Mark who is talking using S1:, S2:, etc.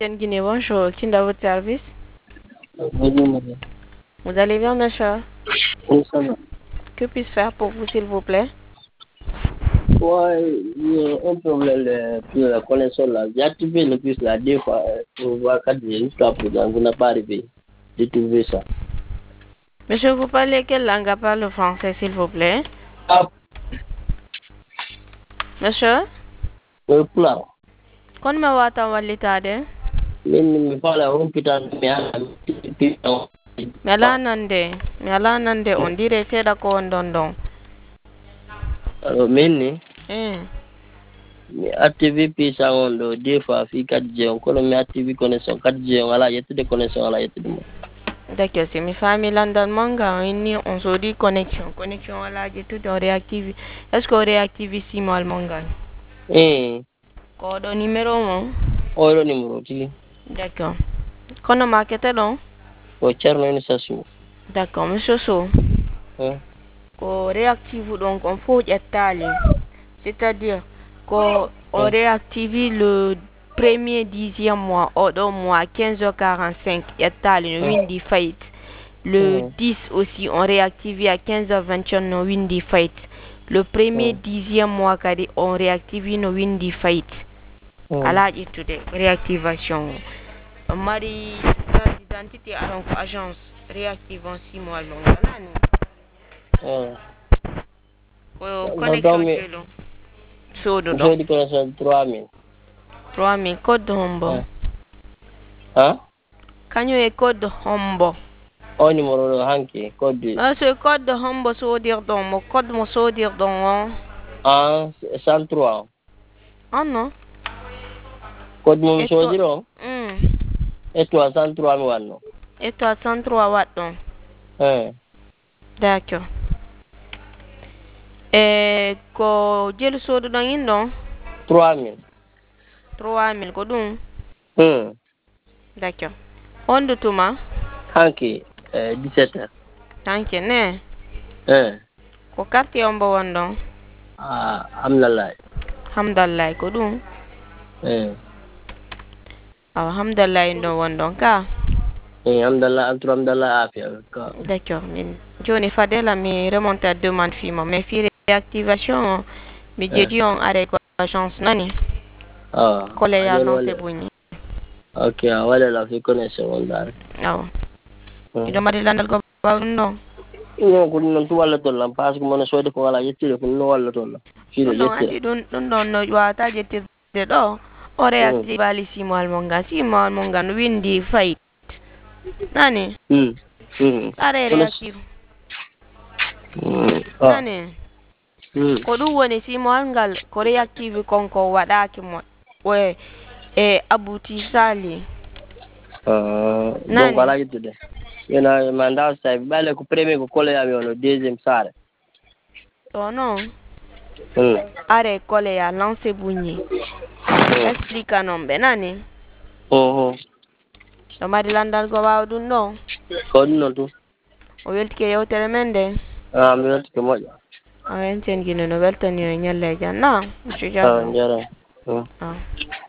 S1: Guinée, bonjour. Qui est à votre service?
S2: Bonjour, madame.
S1: Vous allez bien, monsieur?
S2: Oui, ça va.
S1: Que puis-je faire pour vous, s'il vous plaît?
S2: Ouais, il y a un problème pour la connexion là. J'ai activé le plus là, deux fois, pour voir quand j'ai jusqu'à présent, vous n'avez pas arrivé. J'ai trouvé ça.
S1: Monsieur, vous parlez quelle langue à part le français, s'il vous plaît?
S2: Ah,
S1: Monsieur?
S2: pula.
S1: Kon me wata walitade?
S2: Mais pas la hôpital, mais à la
S1: Mela nande, on dirait c'est d'accord, don.
S2: alors, mais
S1: Hmm.
S2: activé puis ça, on doit deux fois, fi 4G, on connaît mais activé connexion 4G, on a la yette de connexion, on a yette de moi.
S1: D'accord, c'est mes familles London manga, on se dit connexion. Connexion, voilà, j'ai tout on réactive. Est-ce qu'on réactive ici, moi, le manga? Code numéro 1.
S2: Oilo numéro, tu
S1: D'accord. Qu'on a marqué non?
S2: o Tcherno une station.
S1: D'accord, monsieur So. Qu'on réactive donc on faut étaler. C'est-à-dire qu'on réactive le premier 10e mois, au mois 15h45, étaler, windy fight. Le 10 aussi, on réactive à 15h21, no windy fight. Le premier 10e mois, on réactive no windy fight. À la étude, réactivation. Mari, l'identité à l'agence réactive en 6 mois long. Connexion de long. Sodo donc.
S2: J'ai connexion 3000.
S1: 3000 code hombo.
S2: Hein?
S1: Kanyo e code hombo.
S2: O numéro hanki code.
S1: Ah, ce code hombo so dire donc, mo code mo so dire donc.
S2: Ah, 103.
S1: Ah non.
S2: Code mo so dire. Et toi 103 mi wanno.
S1: Et toi 103 watt donc. D'accord. Ko jël sodu dans yin don
S2: 3000
S1: ko dum. D'accord. On de tuma
S2: hanki 17h.
S1: tanke ne ko carte on bo won don
S2: Alhamdulillah.
S1: Alhamdulillah ko dum. Alhamdulillah ndo won don ka.
S2: Alhamdulillah afia ka.
S1: D'accord. Joni Fadela mi remonte à demande fimo mais fi réactivation mi jeudi on arrêt ko chance nani. Kole ya non c'est boni.
S2: Ok, wala la fi connexion on dar.
S1: Ido mari landal ko no.
S2: No ko non to wala to lam parce que mon so de ko wala yetti ko no wala to la. Fi de yetti.
S1: Don no wata jetti de do. O reactive ali simol monga no windy fight. Nani? Are reactive. Nani? Ko ɗum woni simol ngal ko reactive konko waɗaki mo abouti sali.
S2: Donc wala yettude. Yena manda sa bale ko premier ko kole yami on deuxième sare.
S1: Oh non. Are kole ya lance bugni. Explica non benani. So mari landal go wawdun no.
S2: Ko non tu.
S1: O weltike yewtere men de.
S2: Mi weltike moƴƴa.
S1: Enten gino no weltani o nyalle janna. Monsieur Diallo.
S2: Jara.